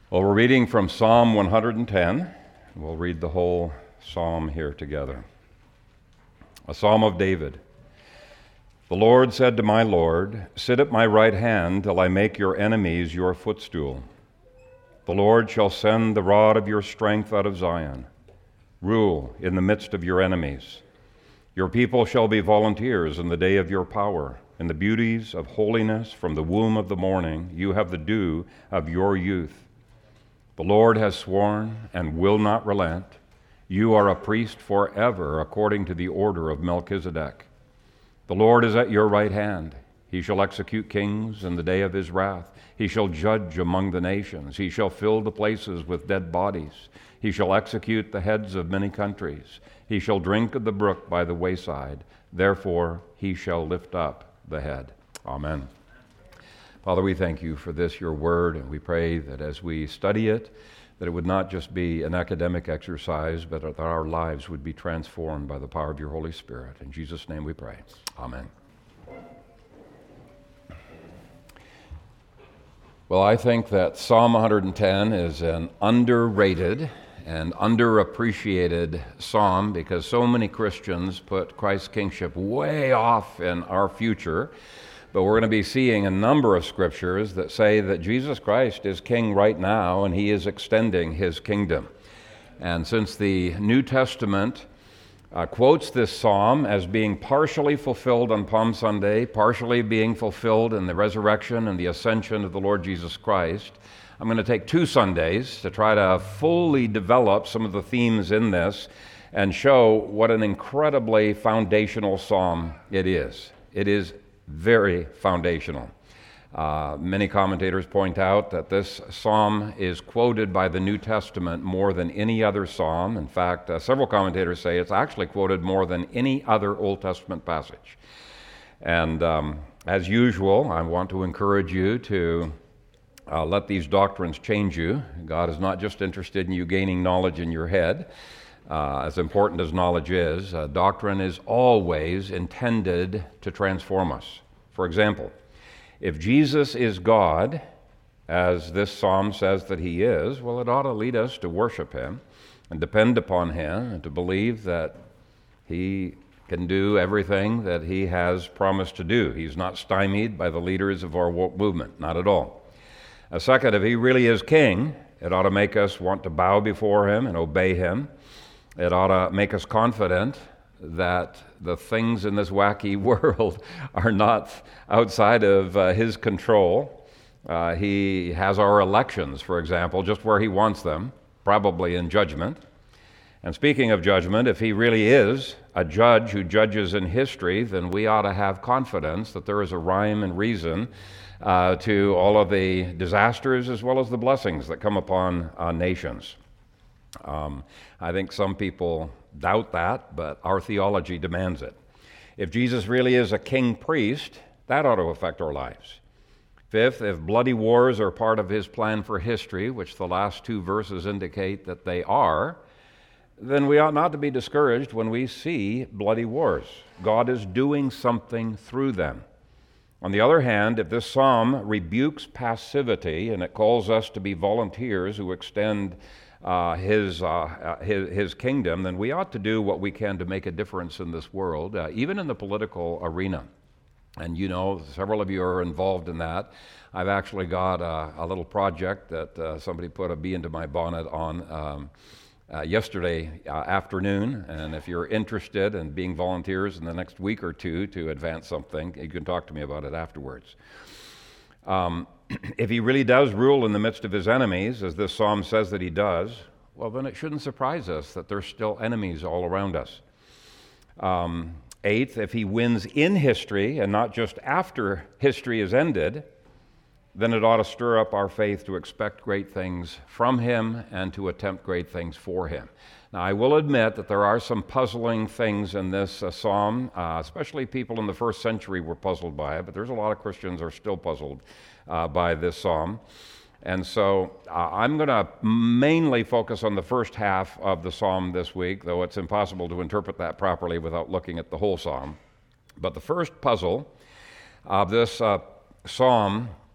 Well, we're reading from Psalm 110. We'll read the whole psalm here together. A psalm of David. The Lord said to my Lord, "Sit at my right hand till I make your enemies your footstool. The Lord shall send the rod of your strength out of Zion. Rule in the midst of your enemies. Your people shall be volunteers in the day of your power. In the beauties of holiness from the womb of the morning, you have the dew of your youth. The Lord has sworn and will not relent. You are a priest forever, according to the order of Melchizedek. The Lord is at your right hand. He shall execute kings in the day of his wrath. He shall judge among the nations. He shall fill the places with dead bodies. He shall execute the heads of many countries. He shall drink of the brook by the wayside. Therefore he shall lift up the head." Amen. Father, we thank you for this, your word, and we pray that as we study it, that it would not just be an academic exercise, but that our lives would be transformed by the power of your Holy Spirit. In Jesus' name we pray. Amen. Well, I think that Psalm 110 is an underrated and underappreciated psalm because so many Christians put Christ's kingship way off in our future. But we're going to be seeing a number of scriptures that say that Jesus Christ is king right now and he is extending his kingdom. And since the New Testament quotes this psalm as being partially fulfilled on Palm Sunday, partially being fulfilled in the resurrection and the ascension of the Lord Jesus Christ, I'm going to take 2 Sundays to try to fully develop some of the themes in this and show what an incredibly foundational psalm it is. It is very foundational. Many commentators point out that this psalm is quoted by the New Testament more than any other psalm. In fact, several commentators say it's actually quoted more than any other Old Testament passage. And as usual, I want to encourage you to let these doctrines change you. God is not just interested in you gaining knowledge in your head. As important as knowledge is, doctrine is always intended to transform us. For example, if Jesus is God, as this psalm says that he is, well, it ought to lead us to worship him and depend upon him and to believe that he can do everything that he has promised to do. He's not stymied by the leaders of our woke movement, not at all. Second, if he really is king, it ought to make us want to bow before him and obey him. It ought to make us confident that the things in this wacky world are not outside of his control. He has our elections, for example, just where he wants them, probably in judgment. And speaking of judgment, if he really is a judge who judges in history, then we ought to have confidence that there is a rhyme and reason to all of the disasters as well as the blessings that come upon nations. I think some people doubt that, but our theology demands it. If Jesus really is a king priest, that ought to affect our lives. Fifth, if bloody wars are part of his plan for history, which the last 2 verses indicate that they are, then we ought not to be discouraged when we see bloody wars. God is doing something through them. On the other hand, if this psalm rebukes passivity and it calls us to be volunteers who extend his kingdom, then we ought to do what we can to make a difference in this world, even in the political arena. And you know, several of you are involved in that. I've actually got a little project that somebody put a bee into my bonnet on yesterday afternoon, and if you're interested in being volunteers in the next week or 2 to advance something, you can talk to me about it afterwards. If he really does rule in the midst of his enemies, as this psalm says that he does, well, then it shouldn't surprise us that there's still enemies all around us. Eighth, if he wins in history and not just after history is ended, then it ought to stir up our faith to expect great things from him and to attempt great things for him. Now, I will admit that there are some puzzling things in this psalm, especially people in the first century were puzzled by it, but there's a lot of Christians who are still puzzled by this psalm. And so I'm going to mainly focus on the first half of the psalm this week, though it's impossible to interpret that properly without looking at the whole psalm. But the first puzzle of this psalm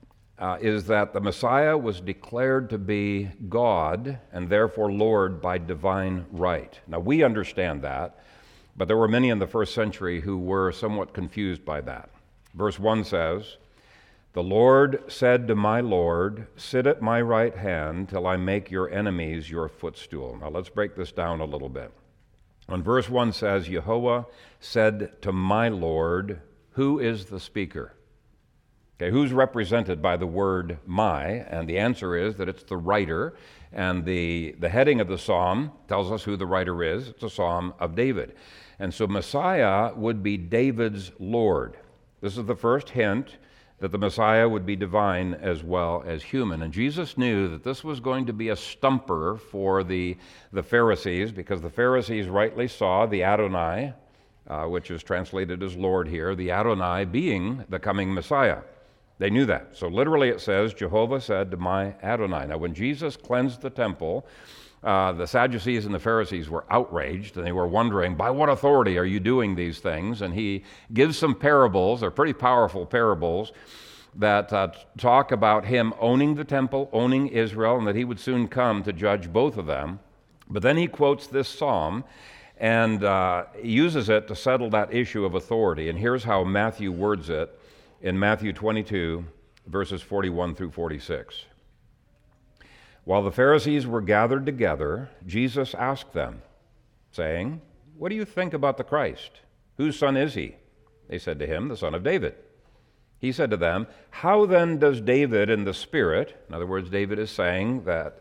is that the Messiah was declared to be God and therefore Lord by divine right. Now, we understand that, but there were many in the first century who were somewhat confused by that. Verse 1 says, "The Lord said to my Lord, sit at my right hand till I make your enemies your footstool." Now, let's break this down a little bit. When verse 1 says, Yehovah said to my Lord, who is the speaker? Okay, who's represented by the word my? And the answer is that it's the writer. And the heading of the psalm tells us who the writer is. It's a psalm of David. And so Messiah would be David's Lord. This is the first hint that the Messiah would be divine as well as human. And Jesus knew that this was going to be a stumper for the Pharisees, because the Pharisees rightly saw the Adonai, which is translated as Lord here, the Adonai being the coming Messiah. They knew that. So literally it says, Jehovah said to my Adonai. Now when Jesus cleansed the temple, the Sadducees and the Pharisees were outraged, and they were wondering, by what authority are you doing these things? And he gives some parables, they're pretty powerful parables, that talk about him owning the temple, owning Israel, and that he would soon come to judge both of them. But then he quotes this psalm and uses it to settle that issue of authority. And here's how Matthew words it in Matthew 22, verses 41 through 46. While the Pharisees were gathered together, Jesus asked them, saying, "What do you think about the Christ? Whose son is he?" They said to him, "The son of David." He said to them, "How then does David in the Spirit," in other words, David is saying that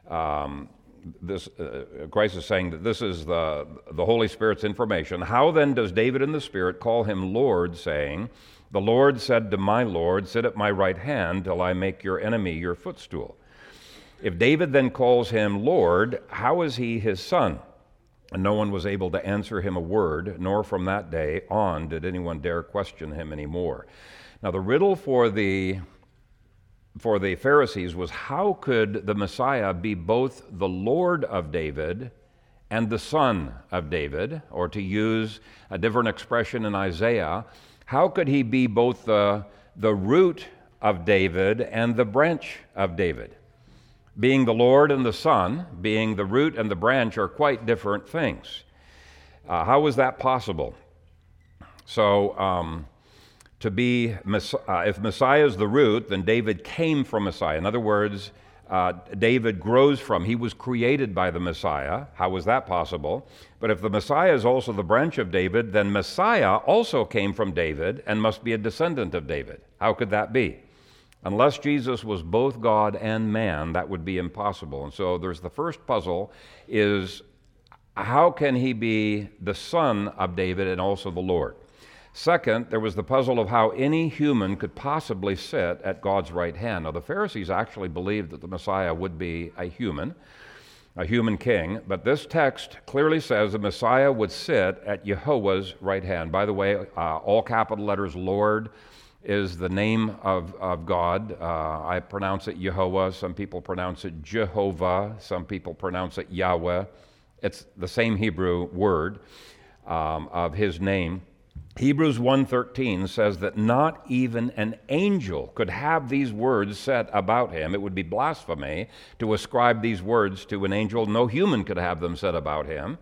Christ is saying that this is the Holy Spirit's information. "How then does David in the Spirit call him Lord, saying, 'The Lord said to my Lord, sit at my right hand till I make your enemy your footstool'? If David then calls him Lord, how is he his son?" And no one was able to answer him a word, nor from that day on did anyone dare question him anymore. Now the riddle for the Pharisees was, how could the Messiah be both the Lord of David and the son of David? Or to use a different expression in Isaiah, how could he be both the root of David and the branch of David? Being the Lord and the Son, being the root and the branch, are quite different things. How was that possible? So, if Messiah is the root, then David came from Messiah. In other words, David grows from, he was created by the Messiah. How was that possible? But if the Messiah is also the branch of David, then Messiah also came from David and must be a descendant of David. How could that be? Unless Jesus was both God and man, that would be impossible. And so there's the first puzzle is, how can he be the son of David and also the Lord? Second, there was the puzzle of how any human could possibly sit at God's right hand. Now, the Pharisees actually believed that the Messiah would be a human king, but this text clearly says the Messiah would sit at Yehovah's right hand. By the way, all capital letters Lord is the name of God. I pronounce it Yehovah. Some people pronounce it Jehovah. Some people pronounce it Yahweh. It's the same Hebrew word of his name. Hebrews 1:13 says that not even an angel could have these words said about him. It would be blasphemy to ascribe these words to an angel. No human could have them said about him.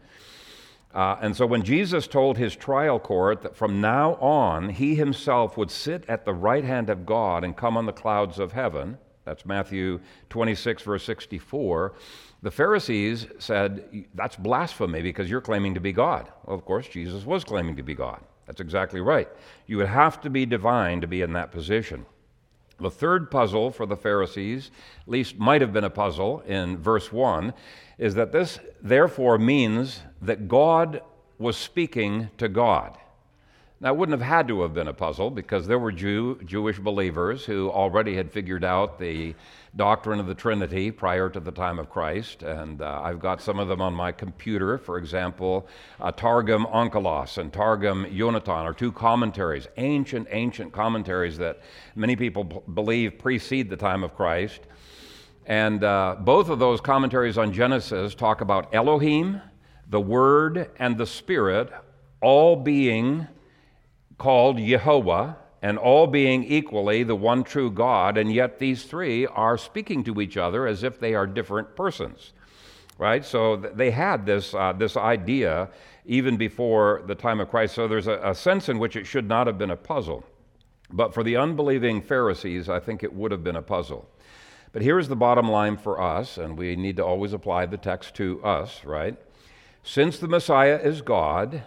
And so when Jesus told his trial court that from now on he himself would sit at the right hand of God and come on the clouds of heaven, that's Matthew 26, verse 64, the Pharisees said, that's blasphemy because you're claiming to be God. Well, of course, Jesus was claiming to be God. That's exactly right. You would have to be divine to be in that position. The third puzzle for the Pharisees, at least might have been a puzzle in verse 1, is that this therefore means that God was speaking to God. Now, it wouldn't have had to have been a puzzle because there were Jewish believers who already had figured out the doctrine of the Trinity prior to the time of Christ, and I've got some of them on my computer. For example, Targum Onkelos and Targum Yonatan are two commentaries, ancient commentaries that many people believe precede the time of Christ. And both of those commentaries on Genesis talk about Elohim, the Word, and the Spirit all being called Yehovah, and all being equally the one true God, and yet these three are speaking to each other as if they are different persons. Right? So they had this idea even before the time of Christ. So there's a sense in which it should not have been a puzzle. But for the unbelieving Pharisees, I think it would have been a puzzle. But here's the bottom line for us, and we need to always apply the text to us, right? Since the Messiah is God,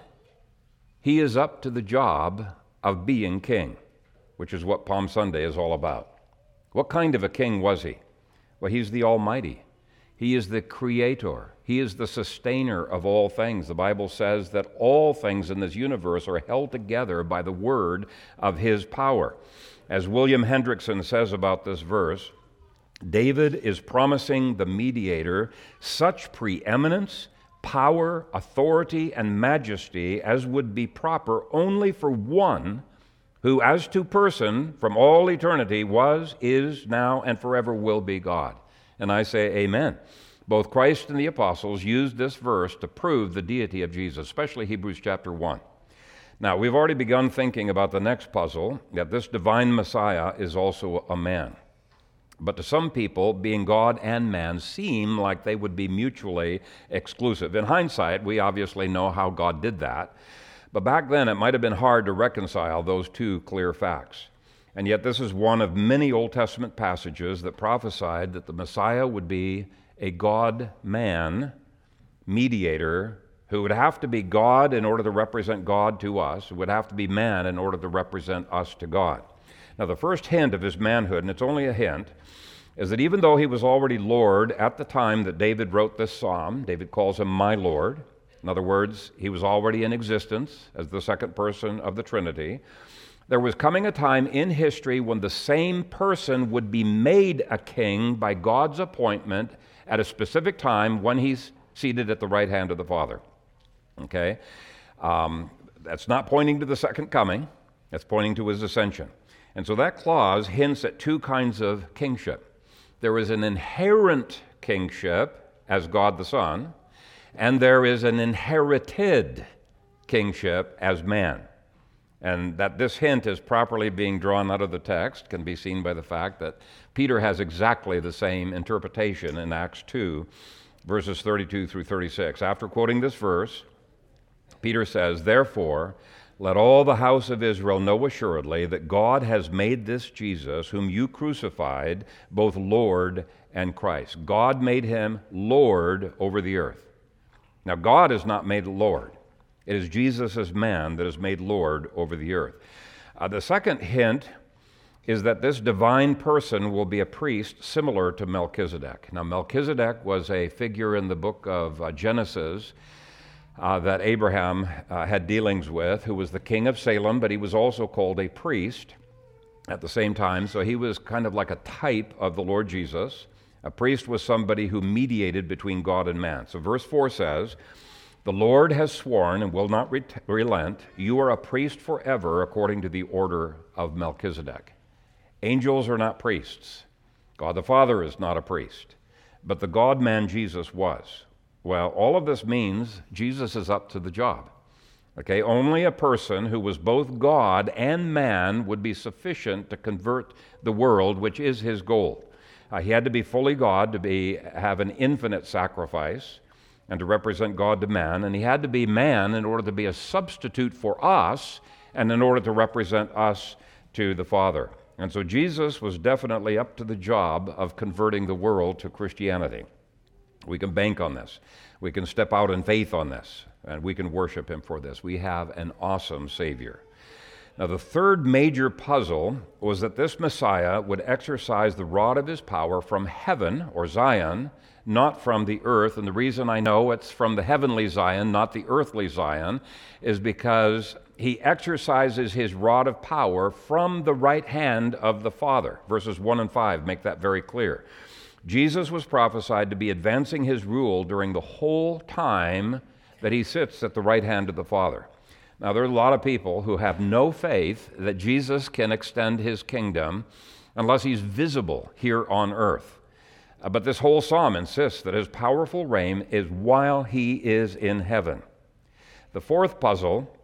he is up to the job of being king, which is what Palm Sunday is all about. What kind of a king was he? Well, he's the Almighty. He is the creator. He is the sustainer of all things. The Bible says that all things in this universe are held together by the word of his power. As William Hendrickson says about this verse, David is promising the mediator such preeminence, power, authority, and majesty as would be proper only for one who, as to person, from all eternity was, is, now, and forever will be God. And I say amen. Both Christ and the apostles used this verse to prove the deity of Jesus, especially Hebrews chapter 1. Now, we've already begun thinking about the next puzzle, that this divine Messiah is also a man. But to some people, being God and man seem like they would be mutually exclusive. In hindsight, we obviously know how God did that. But back then, it might have been hard to reconcile those two clear facts. And yet this is one of many Old Testament passages that prophesied that the Messiah would be a God-man mediator who would have to be God in order to represent God to us, who would have to be man in order to represent us to God. Now, the first hint of his manhood, and it's only a hint, is that even though he was already Lord at the time that David wrote this psalm, David calls him my Lord. In other words, he was already in existence as the second person of the Trinity. There was coming a time in history when the same person would be made a king by God's appointment at a specific time when he's seated at the right hand of the Father. Okay? That's not pointing to the second coming. That's pointing to his ascension. And so that clause hints at two kinds of kingship. There is an inherent kingship as God the Son, and there is an inherited kingship as man. And that this hint is properly being drawn out of the text can be seen by the fact that Peter has exactly the same interpretation in Acts 2, verses 32 through 36. After quoting this verse, Peter says, "Therefore, let all the house of Israel know assuredly that God has made this Jesus, whom you crucified, both Lord and Christ." God made him Lord over the earth. Now, God is not made Lord. It is Jesus as man that is made Lord over the earth. The second hint is that this divine person will be a priest similar to Melchizedek. Now, Melchizedek was a figure in the book of Genesis that Abraham had dealings with, who was the king of Salem, but he was also called a priest at the same time. So he was kind of like a type of the Lord Jesus. A priest was somebody who mediated between God and man. So verse 4 says, "The Lord has sworn and will not relent. You are a priest forever according to the order of Melchizedek." Angels are not priests. God the Father is not a priest. But the God-man Jesus was. Well, all of this means Jesus is up to the job. Okay, only a person who was both God and man would be sufficient to convert the world, which is his goal. He had to be fully God to have an infinite sacrifice and to represent God to man, and he had to be man in order to be a substitute for us and in order to represent us to the Father. And so Jesus was definitely up to the job of converting the world to Christianity. We can bank on this. We can step out in faith on this, and we can worship him for this. We have an awesome Savior. Now, the third major puzzle was that this Messiah would exercise the rod of his power from heaven, or Zion, not from the earth. And the reason I know it's from the heavenly Zion, not the earthly Zion, is because he exercises his rod of power from the right hand of the Father. Verses 1 and 5 make that very clear. Jesus was prophesied to be advancing his rule during the whole time that he sits at the right hand of the Father. Now, there are a lot of people who have no faith that Jesus can extend his kingdom unless he's visible here on earth. But this whole psalm insists that his powerful reign is while he is in heaven. The fourth puzzle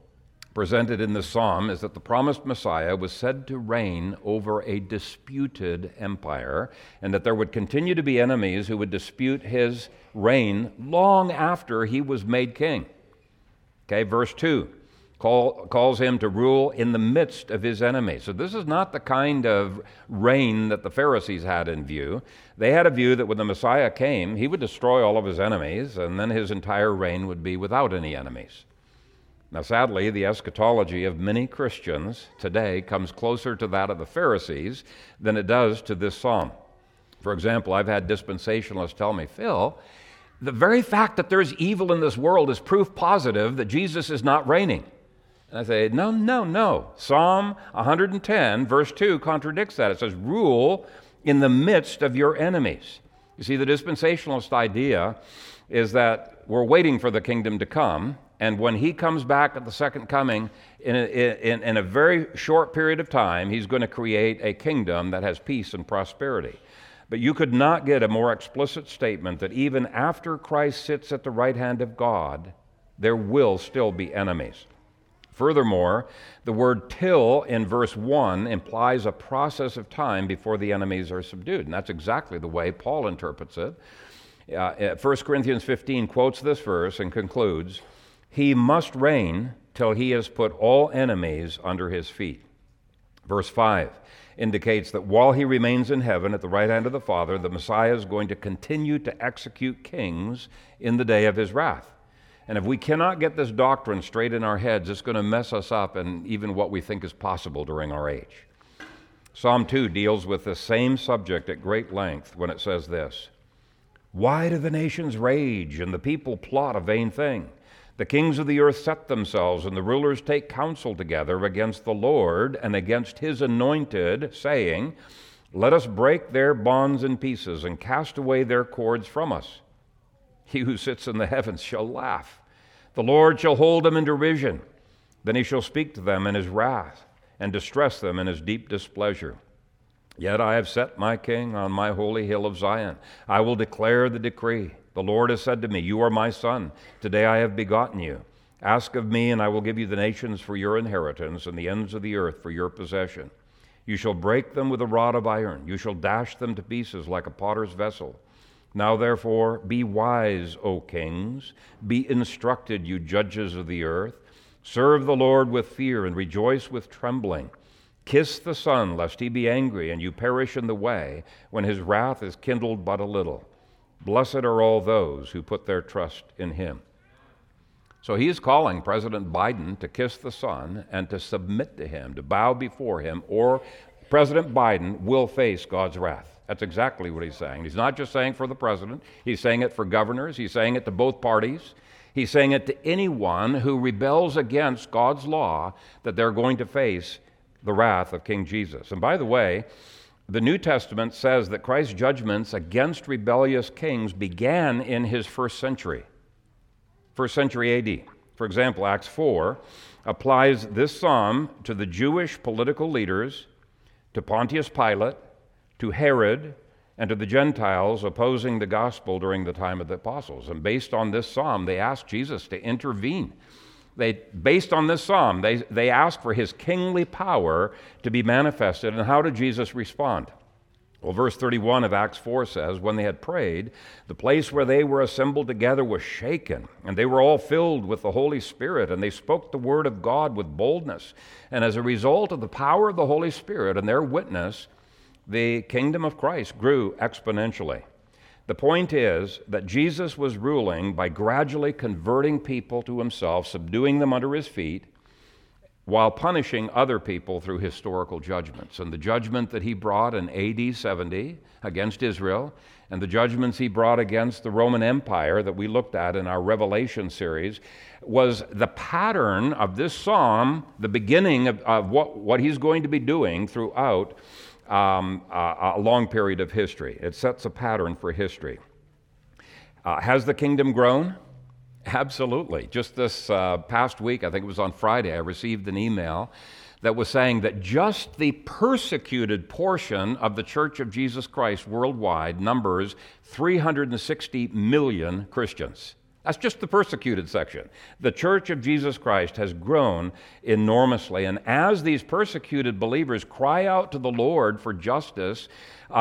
presented in this psalm is that the promised Messiah was said to reign over a disputed empire, and that there would continue to be enemies who would dispute his reign long after he was made king. Okay, verse 2 calls him to rule in the midst of his enemies. So this is not the kind of reign that the Pharisees had in view. They had a view that when the Messiah came, he would destroy all of his enemies, and then his entire reign would be without any enemies. Now, sadly, the eschatology of many Christians today comes closer to that of the Pharisees than it does to this psalm. For example, I've had dispensationalists tell me, Phil, the very fact that there's evil in this world is proof positive that Jesus is not reigning. And I say, no. Psalm 110, verse 2 contradicts that. It says, rule in the midst of your enemies. You see, the dispensationalist idea is that we're waiting for the kingdom to come, and when he comes back at the second coming, in a very short period of time, he's going to create a kingdom that has peace and prosperity. But you could not get a more explicit statement that even after Christ sits at the right hand of God, there will still be enemies. Furthermore, the word till in verse 1 implies a process of time before the enemies are subdued, and that's exactly the way Paul interprets it. 1 Corinthians 15 quotes this verse and concludes, he must reign till he has put all enemies under his feet. Verse 5 indicates that while he remains in heaven at the right hand of the Father, the Messiah is going to continue to execute kings in the day of his wrath. And if we cannot get this doctrine straight in our heads, it's going to mess us up in even what we think is possible during our age. Psalm 2 deals with the same subject at great length when it says this, why do the nations rage and the people plot a vain thing? The kings of the earth set themselves, and the rulers take counsel together against the Lord and against his anointed, saying, let us break their bonds in pieces and cast away their cords from us. He who sits in the heavens shall laugh. The Lord shall hold them in derision. Then he shall speak to them in his wrath and distress them in his deep displeasure. Yet I have set my king on my holy hill of Zion. I will declare the decree. The Lord has said to me, you are my son. Today I have begotten you. Ask of me, and I will give you the nations for your inheritance and the ends of the earth for your possession. You shall break them with a rod of iron. You shall dash them to pieces like a potter's vessel. Now therefore, be wise, O kings. Be instructed, you judges of the earth. Serve the Lord with fear and rejoice with trembling. Kiss the Son, lest he be angry, and you perish in the way, when his wrath is kindled but a little. Blessed are all those who put their trust in him. So he is calling President Biden to kiss the Son and to submit to him, to bow before him, or President Biden will face God's wrath. That's exactly what he's saying. He's not just saying for the president. He's saying it for governors. He's saying it to both parties. He's saying it to anyone who rebels against God's law, that they're going to face the wrath of King Jesus. And by the way, the New Testament says that Christ's judgments against rebellious kings began in his first century AD. For example, Acts 4 applies this psalm to the Jewish political leaders, to Pontius Pilate, to Herod, and to the Gentiles opposing the gospel during the time of the apostles. And based on this psalm, they asked Jesus to intervene. Based on this psalm, they asked for his kingly power to be manifested. And how did Jesus respond? Well, verse 31 of Acts 4 says, when they had prayed, the place where they were assembled together was shaken, and they were all filled with the Holy Spirit, and they spoke the word of God with boldness. And as a result of the power of the Holy Spirit and their witness, the kingdom of Christ grew exponentially. The point is that Jesus was ruling by gradually converting people to himself, subduing them under his feet, while punishing other people through historical judgments. And the judgment that he brought in AD 70 against Israel, and the judgments he brought against the Roman Empire that we looked at in our Revelation series, was the pattern of this psalm, the beginning of what he's going to be doing throughout a long period of history. It sets a pattern for history. Has the kingdom grown? Absolutely. Just this past week, I think it was on Friday, I received an email that was saying that just the persecuted portion of the Church of Jesus Christ worldwide numbers 360 million Christians. That's just the persecuted section. The Church of Jesus Christ has grown enormously, and as these persecuted believers cry out to the Lord for justice,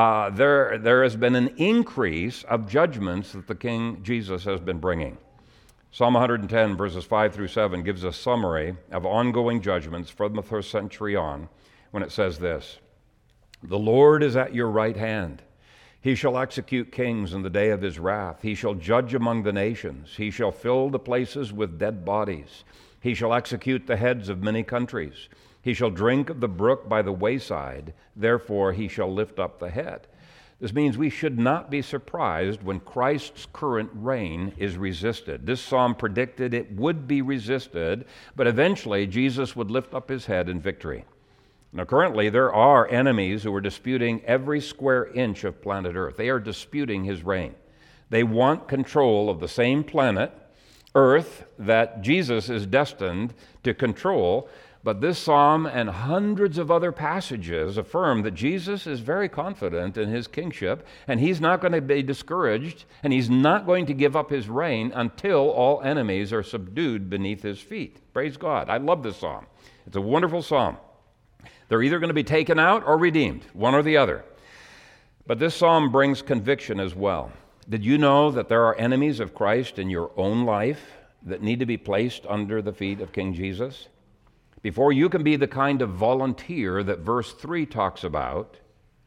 there has been an increase of judgments that the King Jesus has been bringing. Psalm 110, verses 5 through 7, gives a summary of ongoing judgments from the first century on, when it says this: "The Lord is at your right hand. He shall execute kings in the day of his wrath. He shall judge among the nations. He shall fill the places with dead bodies. He shall execute the heads of many countries. He shall drink of the brook by the wayside. Therefore he shall lift up the head." This means we should not be surprised when Christ's current reign is resisted. This psalm predicted it would be resisted, but eventually Jesus would lift up his head in victory. Now, currently, there are enemies who are disputing every square inch of planet Earth. They are disputing his reign. They want control of the same planet, Earth, that Jesus is destined to control. But this psalm and hundreds of other passages affirm that Jesus is very confident in his kingship, and he's not going to be discouraged, and he's not going to give up his reign until all enemies are subdued beneath his feet. Praise God. I love this psalm. It's a wonderful psalm. They're either going to be taken out or redeemed, one or the other. But this psalm brings conviction as well. Did you know that there are enemies of Christ in your own life that need to be placed under the feet of King Jesus? Before you can be the kind of volunteer that verse 3 talks about,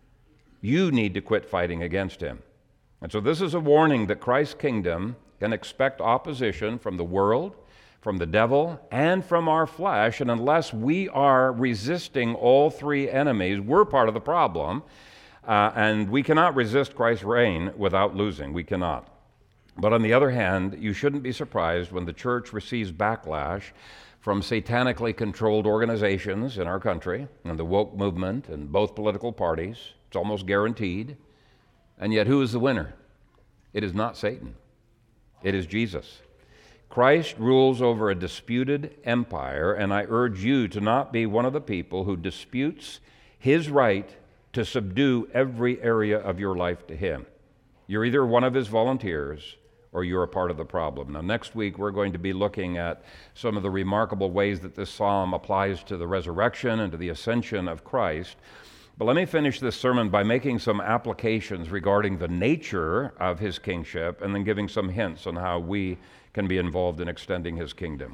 you need to quit fighting against him. And so this is a warning that Christ's kingdom can expect opposition from the world, from the devil, and from our flesh, and unless we are resisting all three enemies, we're part of the problem, and we cannot resist Christ's reign without losing. We cannot. But on the other hand, you shouldn't be surprised when the church receives backlash from satanically controlled organizations in our country, and the woke movement, and both political parties. It's almost guaranteed. And yet, who is the winner? It is not Satan. It is Jesus. Christ rules over a disputed empire, and I urge you to not be one of the people who disputes his right to subdue every area of your life to him. You're either one of his volunteers or you're a part of the problem. Now, next week, we're going to be looking at some of the remarkable ways that this psalm applies to the resurrection and to the ascension of Christ. But let me finish this sermon by making some applications regarding the nature of his kingship and then giving some hints on how we can be involved in extending his kingdom.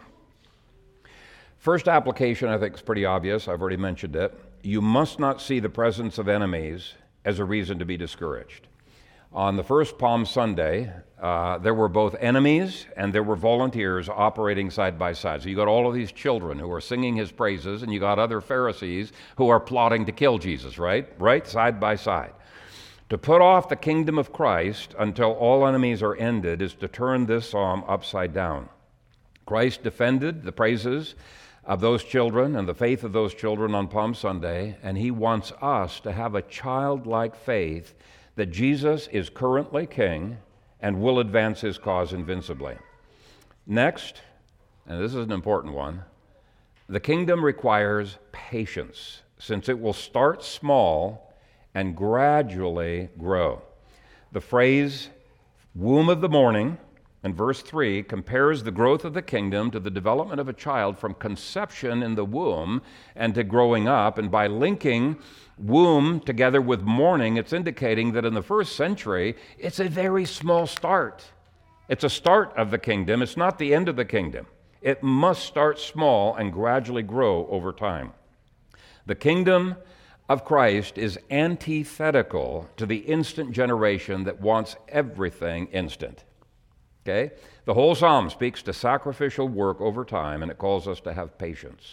First application, I think, is pretty obvious. I've already mentioned it. You must not see the presence of enemies as a reason to be discouraged. On the first Palm Sunday, there were both enemies and there were volunteers operating side by side. So you got all of these children who are singing his praises, and you got other Pharisees who are plotting to kill Jesus, right? Right? Side by side. To put off the kingdom of Christ until all enemies are ended is to turn this psalm upside down. Christ defended the praises of those children and the faith of those children on Palm Sunday, and he wants us to have a childlike faith that Jesus is currently king and will advance his cause invincibly. Next, and this is an important one, the kingdom requires patience, since it will start small and gradually grow. The phrase, womb of the morning, in verse 3, compares the growth of the kingdom to the development of a child from conception in the womb and to growing up. And by linking womb together with morning, it's indicating that in the first century, it's a very small start. It's a start of the kingdom. It's not the end of the kingdom. It must start small and gradually grow over time. The kingdom of Christ is antithetical to the instant generation that wants everything instant. Okay? The whole psalm speaks to sacrificial work over time, and it calls us to have patience.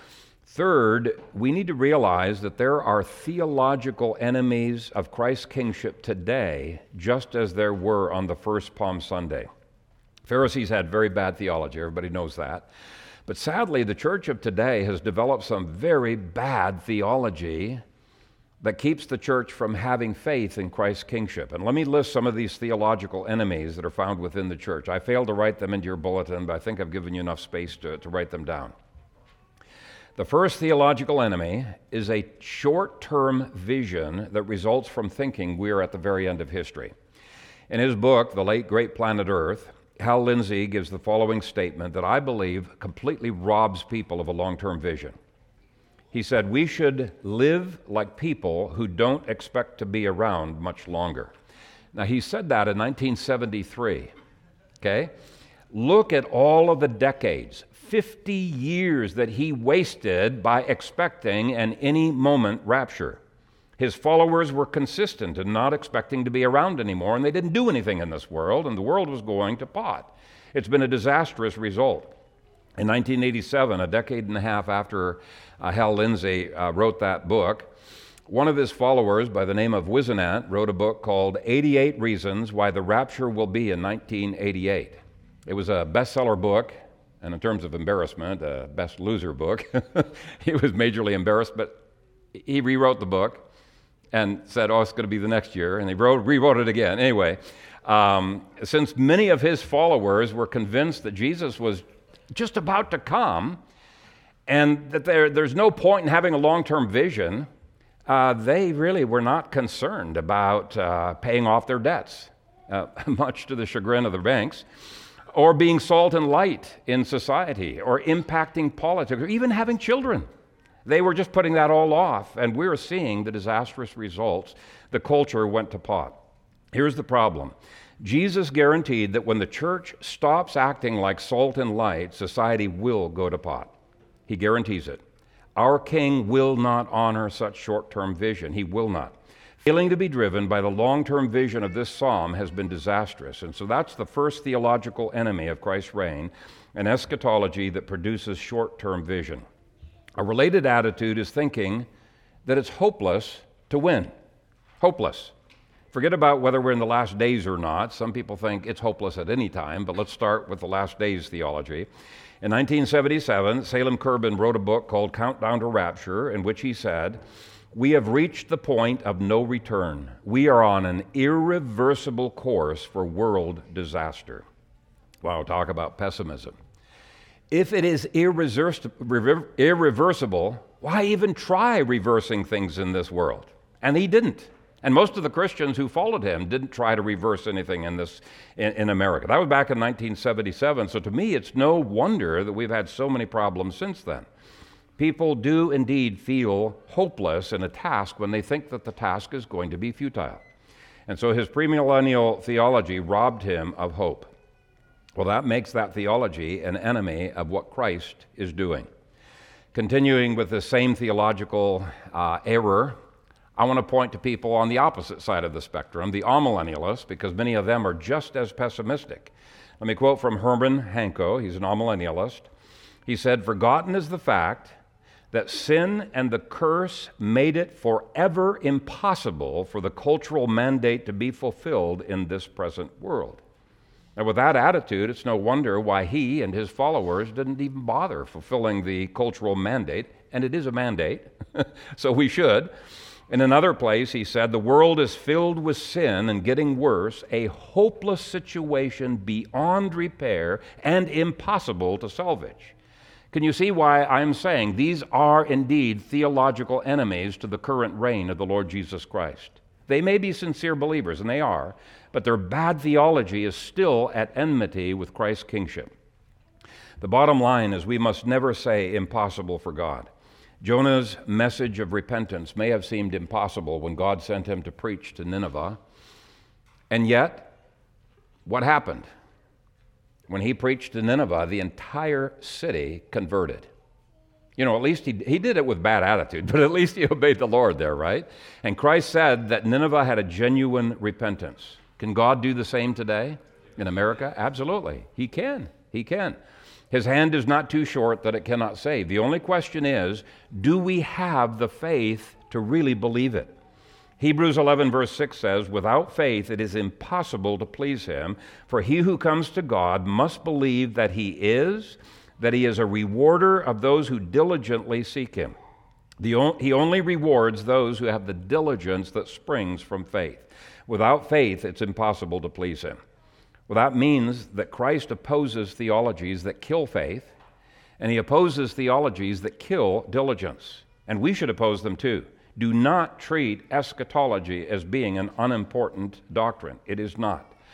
Third, we need to realize that there are theological enemies of Christ's kingship today, just as there were on the first Palm Sunday. Pharisees had very bad theology, everybody knows that. But sadly, the church of today has developed some very bad theology that keeps the church from having faith in Christ's kingship. And let me list some of these theological enemies that are found within the church. I failed to write them into your bulletin, but I think I've given you enough space to write them down. The first theological enemy is a short-term vision that results from thinking we are at the very end of history. In his book, The Late Great Planet Earth, Hal Lindsey gives the following statement that I believe completely robs people of a long-term vision. He said, "We should live like people who don't expect to be around much longer." Now, he said that in 1973, okay? Look at all of the decades, 50 years that he wasted by expecting an any moment rapture. His followers were consistent in not expecting to be around anymore, and they didn't do anything in this world, and the world was going to pot. It's been a disastrous result. In 1987, a decade and a half after Hal Lindsey wrote that book, one of his followers by the name of Wisenant wrote a book called 88 Reasons Why the Rapture Will Be in 1988. It was a bestseller book, and in terms of embarrassment, a best loser book. He was majorly embarrassed, but he rewrote the book and said, it's going to be the next year, and he rewrote it again. Anyway, since many of his followers were convinced that Jesus was just about to come and that there's no point in having a long-term vision, they really were not concerned about paying off their debts, much to the chagrin of the banks, or being salt and light in society, or impacting politics, or even having children. They were just putting that all off, and we're seeing the disastrous results. The culture went to pot. Here's the problem. Jesus guaranteed that when the church stops acting like salt and light, society will go to pot. He guarantees it. Our King will not honor such short-term vision. He will not. Failing to be driven by the long-term vision of this psalm has been disastrous. And so that's the first theological enemy of Christ's reign, an eschatology that produces short-term vision. A related attitude is thinking that it's hopeless to win. Hopeless. Forget about whether we're in the last days or not. Some people think it's hopeless at any time, but let's start with the last days theology. In 1977, Salem Kerbin wrote a book called Countdown to Rapture, in which he said, "We have reached the point of no return. We are on an irreversible course for world disaster." Wow, talk about pessimism. If it is irreversible, why even try reversing things in this world? And he didn't. And most of the Christians who followed him didn't try to reverse anything in America. That was back in 1977. So to me, it's no wonder that we've had so many problems since then. People do indeed feel hopeless in a task when they think that the task is going to be futile. And so his premillennial theology robbed him of hope. Well, that makes that theology an enemy of what Christ is doing. Continuing with the same theological error, I want to point to people on the opposite side of the spectrum, the amillennialists, because many of them are just as pessimistic. Let me quote from Herman Hanko. He's an amillennialist. He said, "Forgotten is the fact that sin and the curse made it forever impossible for the cultural mandate to be fulfilled in this present world." Now, with that attitude, it's no wonder why he and his followers didn't even bother fulfilling the cultural mandate, and it is a mandate, so we should. In another place, he said, "The world is filled with sin and getting worse, a hopeless situation beyond repair and impossible to salvage." Can you see why I'm saying these are indeed theological enemies to the current reign of the Lord Jesus Christ? They may be sincere believers, and they are, but their bad theology is still at enmity with Christ's kingship. The bottom line is we must never say impossible for God. Jonah's message of repentance may have seemed impossible when God sent him to preach to Nineveh. And yet, what happened? When he preached to Nineveh, the entire city converted. You know, at least he did it with bad attitude, but at least he obeyed the Lord there, right? And Christ said that Nineveh had a genuine repentance. Can God do the same today in America? Absolutely. He can. He can. His hand is not too short that it cannot save. The only question is, do we have the faith to really believe it? Hebrews 11 verse 6 says, "Without faith it is impossible to please him, for he who comes to God must believe that he is a rewarder of those who diligently seek him." He only rewards those who have the diligence that springs from faith. Without faith, it's impossible to please him. Well, that means that Christ opposes theologies that kill faith, and he opposes theologies that kill diligence. And we should oppose them too. Do not treat eschatology as being an unimportant doctrine. It is not.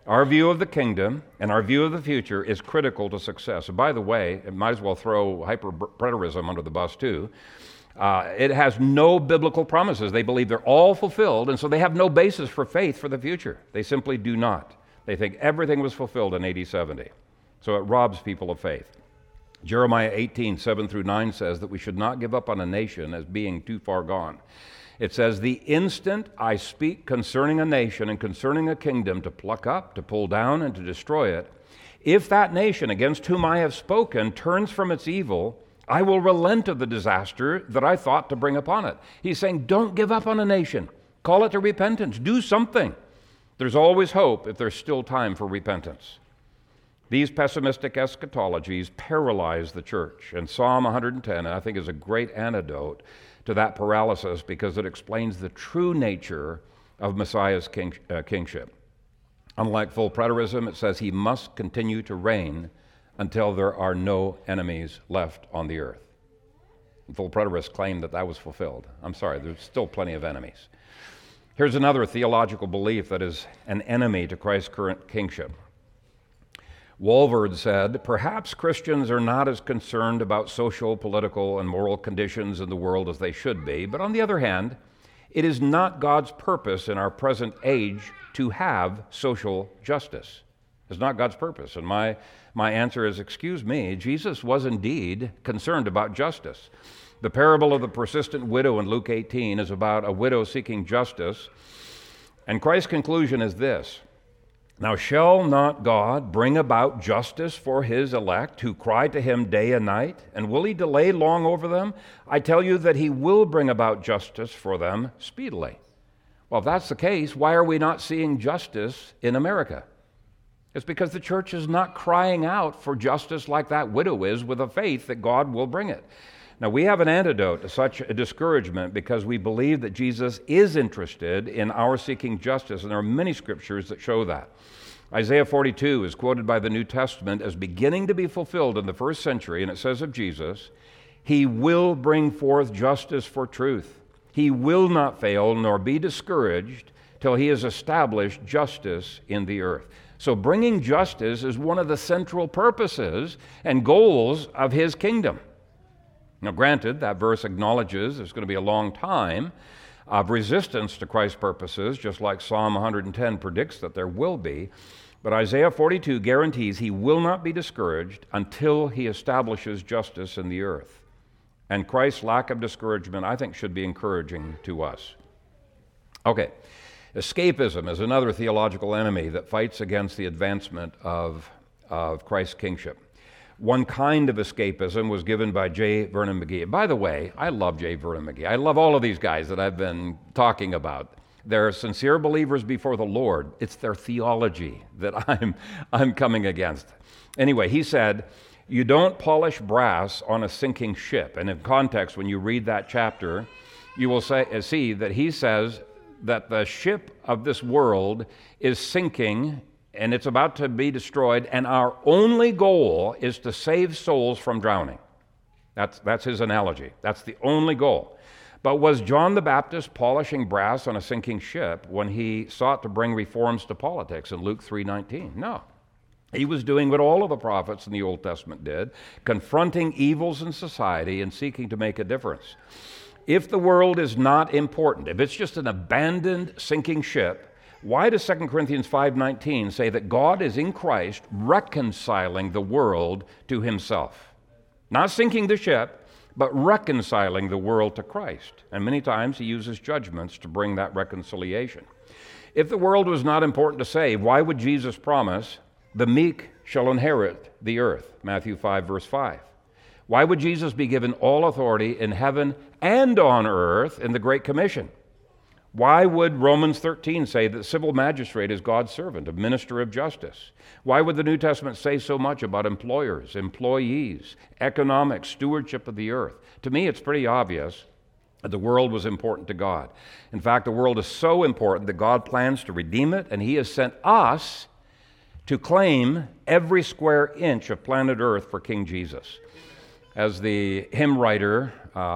Our view of the kingdom and our view of the future is critical to success. And by the way, it might as well throw hyper-preterism under the bus too. It has no biblical promises. They believe they're all fulfilled, and so they have no basis for faith for the future. They simply do not. They think everything was fulfilled in AD 70. So it robs people of faith. Jeremiah 18:7-9 says that we should not give up on a nation as being too far gone. It says, "The instant I speak concerning a nation and concerning a kingdom to pluck up, to pull down, and to destroy it, if that nation against whom I have spoken turns from its evil, I will relent of the disaster that I thought to bring upon it." He's saying, don't give up on a nation. Call it to repentance. Do something. There's always hope if there's still time for repentance. These pessimistic eschatologies paralyze the church. And Psalm 110, I think, is a great antidote to that paralysis because it explains the true nature of Messiah's kingship. Unlike full preterism, it says he must continue to reign until there are no enemies left on the earth. And full preterists claim that that was fulfilled. I'm sorry, there's still plenty of enemies. Here's another theological belief that is an enemy to Christ's current kingship. Walvoord said, "Perhaps Christians are not as concerned about social, political, and moral conditions in the world as they should be, but on the other hand, it is not God's purpose in our present age to have social justice." It's not God's purpose. And my answer is, excuse me, Jesus was indeed concerned about justice. The parable of the persistent widow in Luke 18 is about a widow seeking justice. And Christ's conclusion is this: "Now shall not God bring about justice for his elect who cry to him day and night? And will he delay long over them? I tell you that he will bring about justice for them speedily." Well, if that's the case, why are we not seeing justice in America? It's because the church is not crying out for justice like that widow is, with a faith that God will bring it. Now, we have an antidote to such a discouragement because we believe that Jesus is interested in our seeking justice, and there are many scriptures that show that. Isaiah 42 is quoted by the New Testament as beginning to be fulfilled in the first century, and it says of Jesus, "He will bring forth justice for truth. He will not fail nor be discouraged till he has established justice in the earth." So bringing justice is one of the central purposes and goals of his kingdom. Now, granted, that verse acknowledges there's going to be a long time of resistance to Christ's purposes, just like Psalm 110 predicts that there will be. But Isaiah 42 guarantees he will not be discouraged until he establishes justice in the earth. And Christ's lack of discouragement, I think, should be encouraging to us. Okay, escapism is another theological enemy that fights against the advancement of Christ's kingship. One kind of escapism was given by J. Vernon McGee. By the way, I love J. Vernon McGee. I love all of these guys that I've been talking about. They're sincere believers before the Lord. It's their theology that I'm coming against. Anyway, he said, "You don't polish brass on a sinking ship." And in context, when you read that chapter, you will see that he says that the ship of this world is sinking and it's about to be destroyed, and our only goal is to save souls from drowning. That's his analogy. That's the only goal. But was John the Baptist polishing brass on a sinking ship when he sought to bring reforms to politics in Luke 3:19? No. He was doing what all of the prophets in the Old Testament did, confronting evils in society and seeking to make a difference. If the world is not important, if it's just an abandoned sinking ship, why does 2 Corinthians 5:19 say that God is in Christ reconciling the world to himself? Not sinking the ship, but reconciling the world to Christ. And many times he uses judgments to bring that reconciliation. If the world was not important to save, why would Jesus promise, "The meek shall inherit the earth"? Matthew 5, verse 5. Why would Jesus be given all authority in heaven and on earth in the Great Commission? Why would Romans 13 say that the civil magistrate is God's servant, a minister of justice? Why would the New Testament say so much about employers, employees, economics, stewardship of the earth? To me, it's pretty obvious that the world was important to God. In fact, the world is so important that God plans to redeem it, and he has sent us to claim every square inch of planet earth for King Jesus. As the hymn writer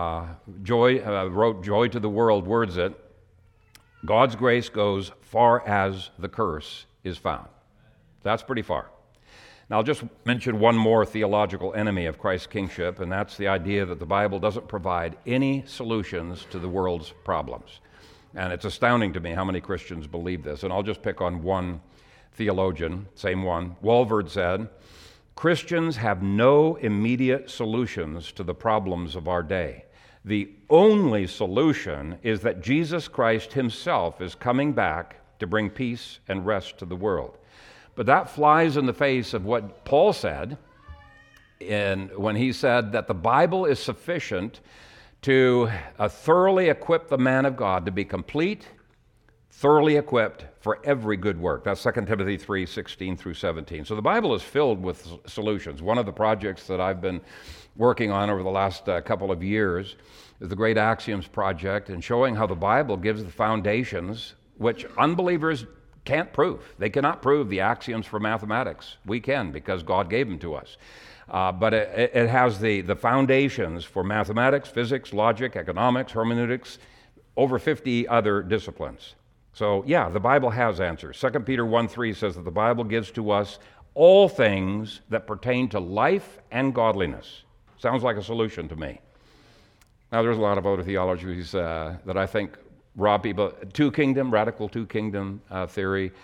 wrote, "Joy to the World," words it, "God's grace goes far as the curse is found." That's pretty far. Now, I'll just mention one more theological enemy of Christ's kingship, and that's the idea that the Bible doesn't provide any solutions to the world's problems. And it's astounding to me how many Christians believe this. And I'll just pick on one theologian, same one. Walvoord said, Christians have no immediate solutions to the problems of our day. The only solution is that Jesus Christ himself is coming back to bring peace and rest to the world. But that flies in the face of what Paul said when he said that the Bible is sufficient to thoroughly equip the man of God to be complete, thoroughly equipped for every good work. That's 2 Timothy 3:16 through 17. So the Bible is filled with solutions. One of the projects that I've been working on over the last couple of years is the Great Axioms Project, and showing how the Bible gives the foundations which unbelievers can't prove. They cannot prove the axioms for mathematics. We can, because God gave them to us. But it has the foundations for mathematics, physics, logic, economics, hermeneutics, over 50 other disciplines. So yeah, the Bible has answers. 2 Peter 1:3 says that the Bible gives to us all things that pertain to life and godliness. Sounds like a solution to me. Now, there's a lot of other theologies that I think rob people. Radical two-kingdom theory.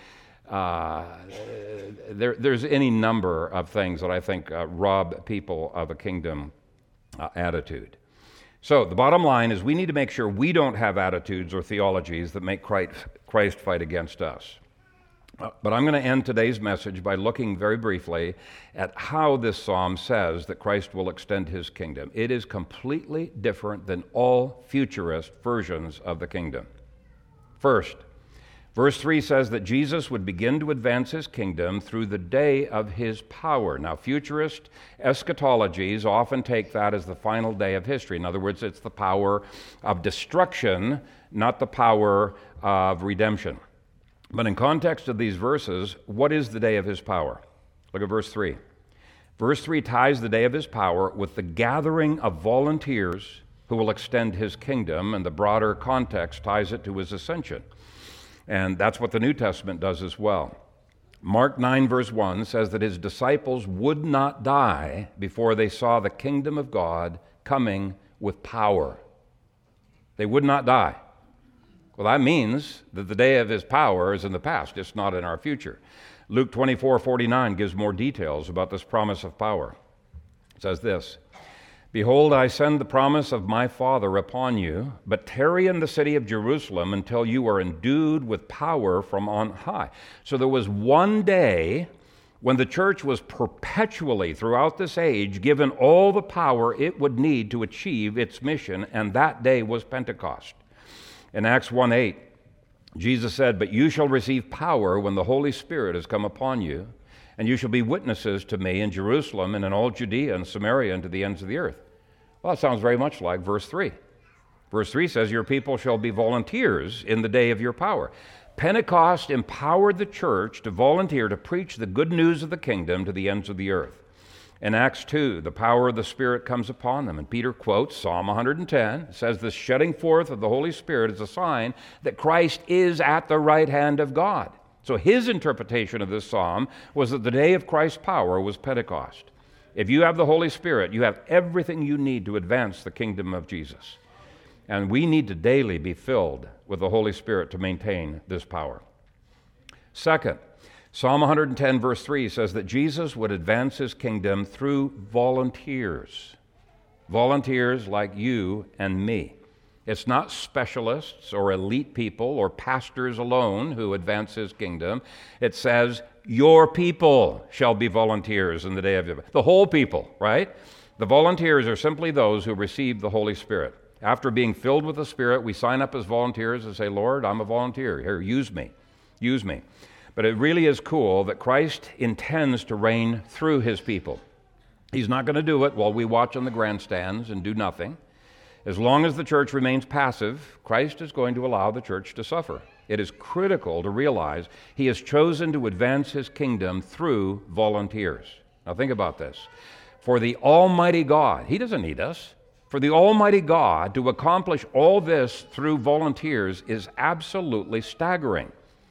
There's any number of things that I think rob people of a kingdom attitude. So the bottom line is we need to make sure we don't have attitudes or theologies that make Christ fight against us. But I'm going to end today's message by looking very briefly at how this psalm says that Christ will extend his kingdom. It is completely different than all futurist versions of the kingdom. First, verse 3 says that Jesus would begin to advance his kingdom through the day of his power. Now, futurist eschatologies often take that as the final day of history. In other words, it's the power of destruction, not the power of redemption. But in context of these verses, what is the day of his power? Look at verse 3. Verse 3 ties the day of his power with the gathering of volunteers who will extend his kingdom, and the broader context ties it to his ascension. And that's what the New Testament does as well. Mark 9, verse 1 says that his disciples would not die before they saw the kingdom of God coming with power. They would not die. Well, that means that the day of his power is in the past. It's not in our future. Luke 24:49 gives more details about this promise of power. It says this, "Behold, I send the promise of my Father upon you, but tarry in the city of Jerusalem until you are endued with power from on high." So there was one day when the church was perpetually, throughout this age, given all the power it would need to achieve its mission, and that day was Pentecost. In Acts 1:8, Jesus said, "But you shall receive power when the Holy Spirit has come upon you, and you shall be witnesses to me in Jerusalem and in all Judea and Samaria and to the ends of the earth." Well, that sounds very much like verse 3. Verse 3 says, "Your people shall be volunteers in the day of your power." Pentecost empowered the church to volunteer to preach the good news of the kingdom to the ends of the earth. In Acts 2, the power of the Spirit comes upon them, and Peter quotes Psalm 110. It says, "The shedding forth of the Holy Spirit is a sign that Christ is at the right hand of God." So his interpretation of this psalm was that the day of Christ's power was Pentecost. If you have the Holy Spirit, you have everything you need to advance the kingdom of Jesus. And we need to daily be filled with the Holy Spirit to maintain this power. Second, Psalm 110 verse 3 says that Jesus would advance his kingdom through volunteers. Volunteers like you and me. It's not specialists or elite people or pastors alone who advance his kingdom. It says, your people shall be volunteers in the day of the whole people, right? The volunteers are simply those who receive the Holy Spirit. After being filled with the Spirit, we sign up as volunteers and say, "Lord, I'm a volunteer. Here, use me. Use me." But it really is cool that Christ intends to reign through his people. He's not going to do it while we watch on the grandstands and do nothing. As long as the church remains passive, Christ is going to allow the church to suffer. It is critical to realize he has chosen to advance his kingdom through volunteers. Now think about this. For the Almighty God, he doesn't need us. For the Almighty God to accomplish all this through volunteers is absolutely staggering.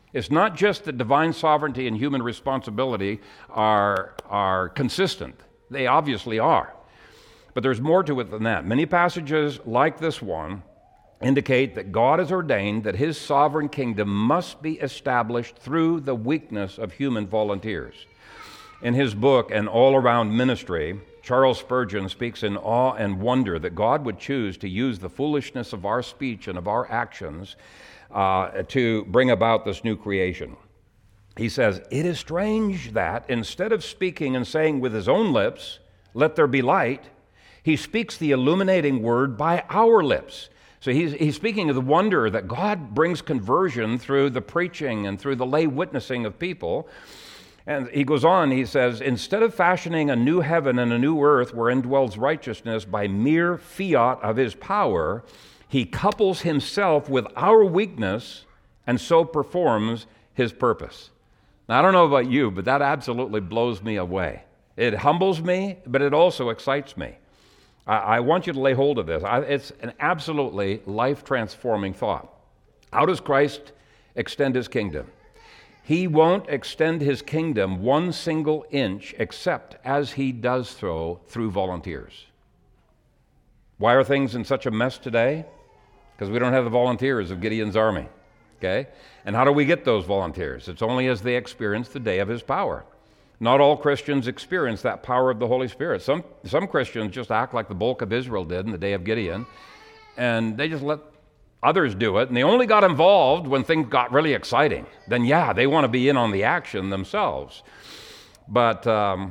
It's not just that divine sovereignty and human responsibility are consistent. They obviously are. But there's more to it than that. Many passages like this one indicate that God has ordained that his sovereign kingdom must be established through the weakness of human volunteers. In his book, An All-Around Ministry, Charles Spurgeon speaks in awe and wonder that God would choose to use the foolishness of our speech and of our actions to bring about this new creation. He says, "It is strange that instead of speaking and saying with his own lips, 'Let there be light,' he speaks the illuminating word by our lips." So he's speaking of the wonder that God brings conversion through the preaching and through the lay witnessing of people. And he goes on, he says, "Instead of fashioning a new heaven and a new earth wherein dwells righteousness by mere fiat of his power, he couples himself with our weakness and so performs his purpose." Now, I don't know about you, but that absolutely blows me away. It humbles me, but it also excites me. I want you to lay hold of this. It's an absolutely life-transforming thought. How does Christ extend his kingdom? He won't extend his kingdom one single inch except as he does so through volunteers. Why are things in such a mess today? Because we don't have the volunteers of Gideon's army. Okay? And how do we get those volunteers? It's only as they experience the day of his power. Not all Christians experience that power of the Holy Spirit. Some Christians just act like the bulk of Israel did in the day of Gideon, and they just let others do it, and they only got involved when things got really exciting. Then, yeah, they want to be in on the action themselves. But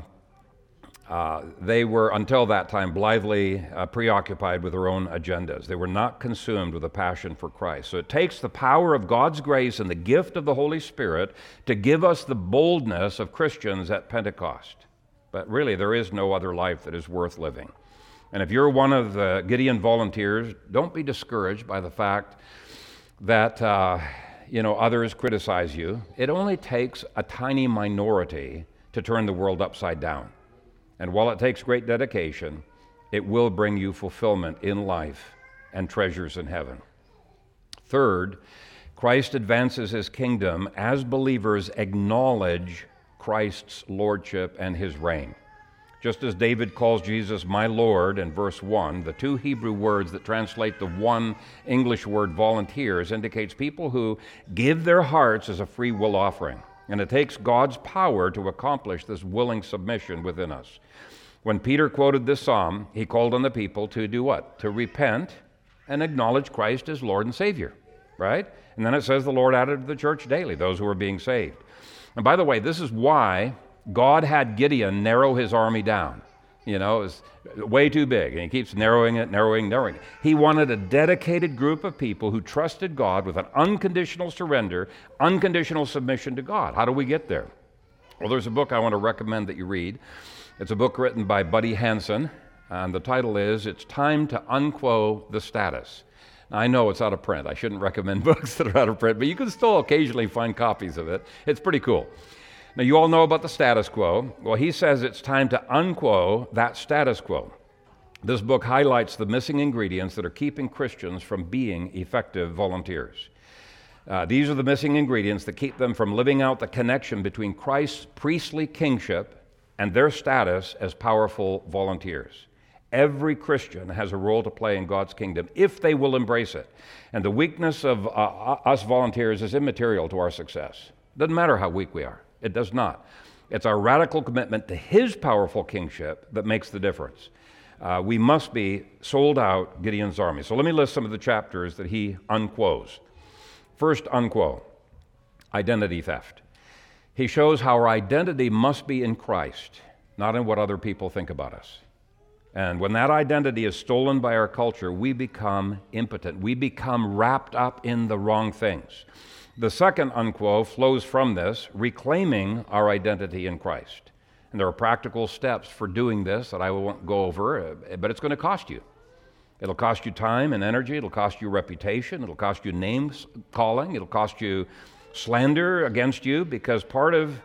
they were, until that time, blithely preoccupied with their own agendas. They were not consumed with a passion for Christ. So it takes the power of God's grace and the gift of the Holy Spirit to give us the boldness of Christians at Pentecost. But really, there is no other life that is worth living. And if you're one of the Gideon volunteers, don't be discouraged by the fact that others criticize you. It only takes a tiny minority to turn the world upside down. And while it takes great dedication, it will bring you fulfillment in life and treasures in heaven. Third, Christ advances his kingdom as believers acknowledge Christ's lordship and his reign. Just as David calls Jesus my Lord in verse 1, the two Hebrew words that translate the one English word volunteers indicates people who give their hearts as a free will offering. And it takes God's power to accomplish this willing submission within us. When Peter quoted this psalm, he called on the people to do what? To repent and acknowledge Christ as Lord and Savior, right? And then it says the Lord added to the church daily those who are being saved. And by the way, this is why God had Gideon narrow his army down. It was way too big, and he keeps narrowing it. He wanted a dedicated group of people who trusted God with an unconditional surrender, unconditional submission to God. How do we get there? Well, there's a book I want to recommend that you read. It's a book written by Buddy Hansen, and the title is It's Time to Unquo the Status. Now, I know it's out of print. I shouldn't recommend books that are out of print, but you can still occasionally find copies of it. It's pretty cool. Now, you all know about the status quo. Well, he says it's time to unquo that status quo. This book highlights the missing ingredients that are keeping Christians from being effective volunteers. These are the missing ingredients that keep them from living out the connection between Christ's priestly kingship and their status as powerful volunteers. Every Christian has a role to play in God's kingdom if they will embrace it. And the weakness of us volunteers is immaterial to our success. Doesn't matter how weak we are. It does not. It's our radical commitment to his powerful kingship that makes the difference. We must be sold out Gideon's army. So let me list some of the chapters that he unquoes. First, unquo, identity theft. He shows how our identity must be in Christ, not in what other people think about us. And when that identity is stolen by our culture, we become impotent. We become wrapped up in the wrong things. The second unquo flows from this, reclaiming our identity in Christ. And there are practical steps for doing this that I won't go over, but it's going to cost you. It'll cost you time and energy. It'll cost you reputation. It'll cost you name calling. It'll cost you slander against you, because part of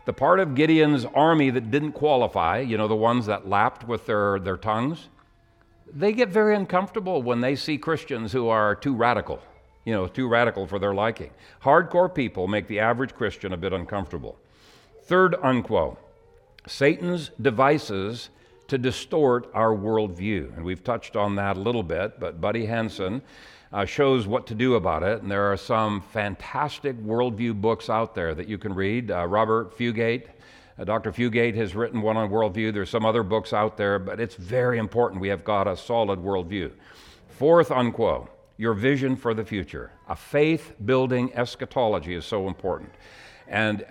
Gideon's army that didn't qualify, the ones that lapped with their tongues, they get very uncomfortable when they see Christians who are too radical. too radical for their liking. Hardcore people make the average Christian a bit uncomfortable. Third unquote, Satan's devices to distort our worldview. And we've touched on that a little bit, but Buddy Hansen shows what to do about it. And there are some fantastic worldview books out there that you can read. Robert Fugate, Dr. Fugate has written one on worldview. There's some other books out there, but it's very important we have got a solid worldview. Fourth unquote, your vision for the future. A faith-building eschatology is so important. And,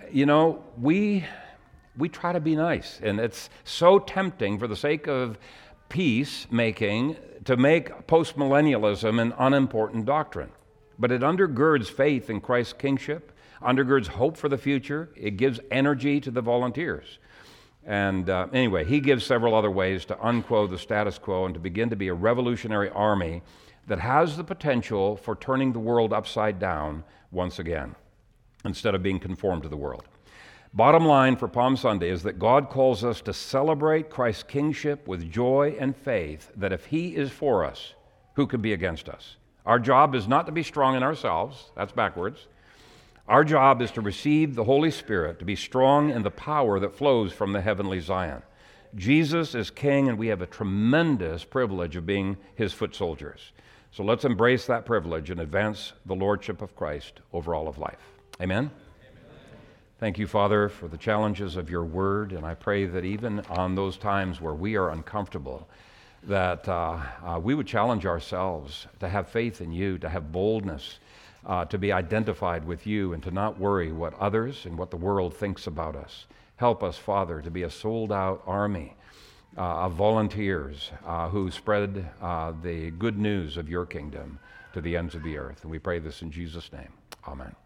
we try to be nice, and it's so tempting for the sake of peacemaking to make postmillennialism an unimportant doctrine. But it undergirds faith in Christ's kingship, undergirds hope for the future. It gives energy to the volunteers. And anyway, he gives several other ways to unquote the status quo and to begin to be a revolutionary army that has the potential for turning the world upside down once again, instead of being conformed to the world. Bottom line for Palm Sunday is that God calls us to celebrate Christ's kingship with joy and faith, that if He is for us, who can be against us? Our job is not to be strong in ourselves. That's backwards. Our job is to receive the Holy Spirit, to be strong in the power that flows from the heavenly Zion. Jesus is King, and we have a tremendous privilege of being His foot soldiers. So let's embrace that privilege and advance the Lordship of Christ over all of life. Amen? Thank you, Father, for the challenges of your word, and I pray that even on those times where we are uncomfortable, that we would challenge ourselves to have faith in you, to have boldness, to be identified with you, and to not worry what others and what the world thinks about us. Help us, Father, to be a sold-out army of volunteers who spread the good news of your kingdom to the ends of the earth. And we pray this in Jesus' name. Amen.